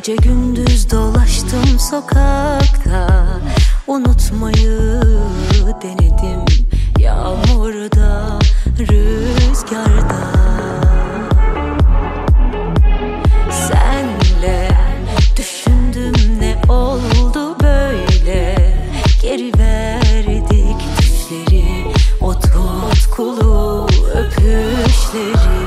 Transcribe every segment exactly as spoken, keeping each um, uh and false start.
Gece gündüz dolaştım sokakta, unutmayı denedim. Yağmurda, rüzgarda, senle düşündüm ne oldu böyle. Geri verdik düşleri, o tutkulu öpüşleri.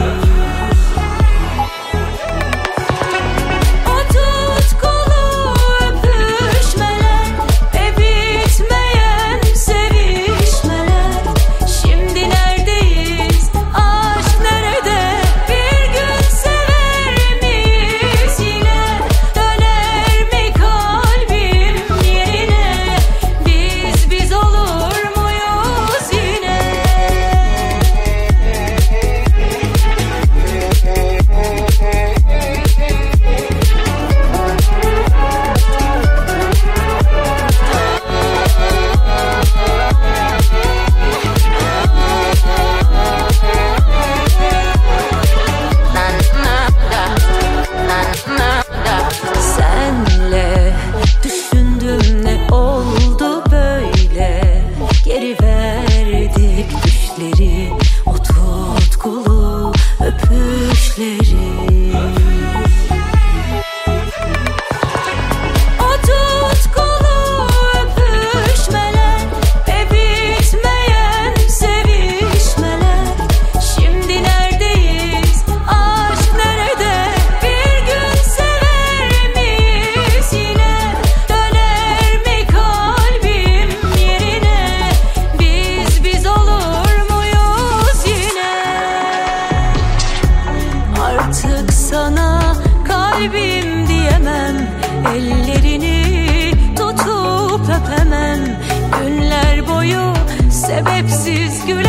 O tutkulu öpüşleri, o tutkulu öpüşmeler ve bitmeyen sevişmeler. Şimdi neredeyiz, aşk nerede? Bir gün sever miyiz yine? Döner mi kalbim yerine? Biz biz olur muyuz yine? Artık sana kalbim diyemem, ellerini tutup öpemem. Günler boyu sebepsiz güven